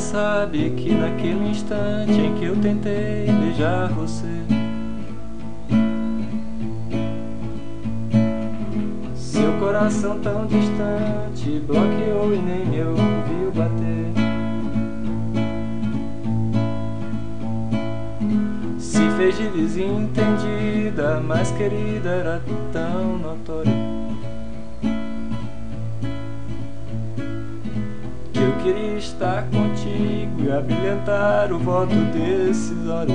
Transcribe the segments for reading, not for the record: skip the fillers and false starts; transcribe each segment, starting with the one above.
sabe que naquele instante em que eu tentei beijar você, seu coração tão distante bloqueou e nem me ouviu bater. Se fez de desentendida, mas querida era tão notório que eu queria estar contigo e abrilhantar o voto decisório.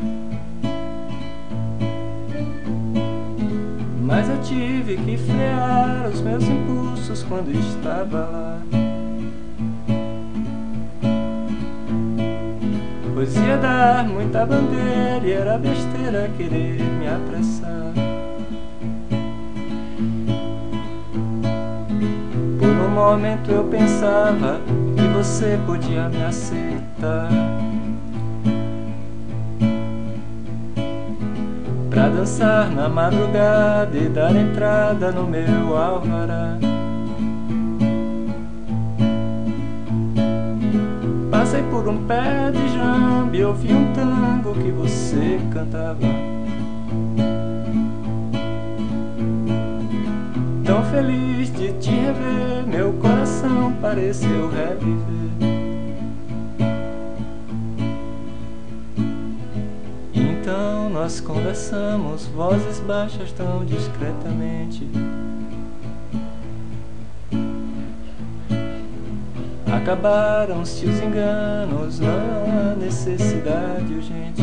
Mas eu tive que frear os meus impulsos quando estava lá, pois ia dar muita bandeira e era besteira querer me apressar. Por um momento eu pensava que você podia me aceitar, pra dançar na madrugada e dar entrada no meu alvará. Passei por um pé de jambo e ouvi um tango que você cantava, tão feliz de te rever, meu coração pareceu reviver. Então nós conversamos, vozes baixas tão discretamente. Acabaram-se os enganos, não há necessidade urgente.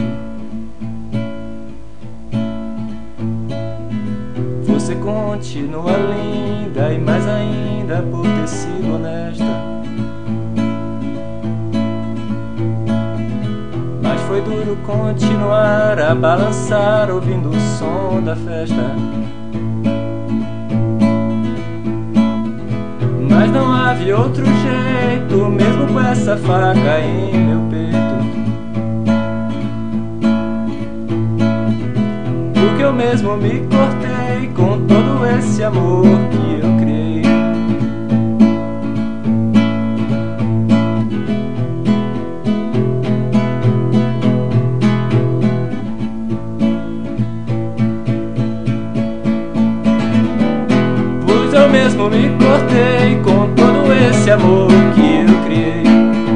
Você continua linda e mais ainda por ter sido honesta, mas foi duro continuar a balançar ouvindo o som da festa. Mas não havia outro jeito, mesmo com essa faca em meu peito, porque eu mesmo me cortei com todo esse amor que eu criei. Pois eu mesmo me cortei com todo esse amor que eu criei.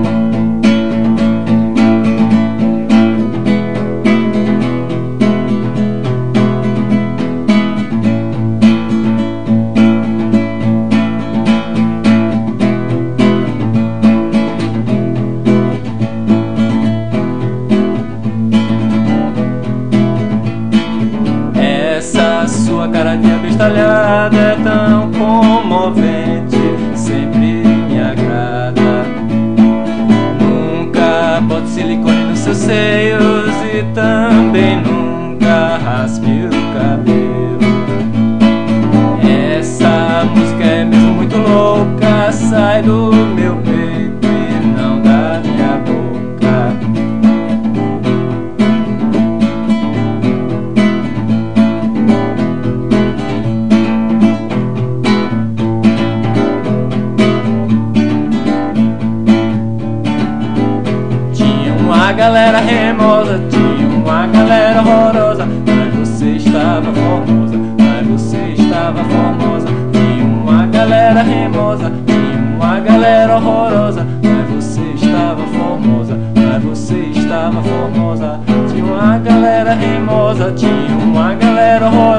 Essa sua cara de abestalhada é tão comovente, sempre me agrada. Nunca bote silicone nos seus seios e também nunca raspe o cabelo. Essa música é mesmo muito louca, sai do meu peito e não da minha boca. Uma galera remosa, tinha uma galera horrorosa, mas você estava formosa, mas você estava formosa. Tinha uma galera remosa, tinha uma galera horrorosa, mas você estava formosa, mas você estava formosa. Tinha uma galera remosa, tinha uma galera horrorosa.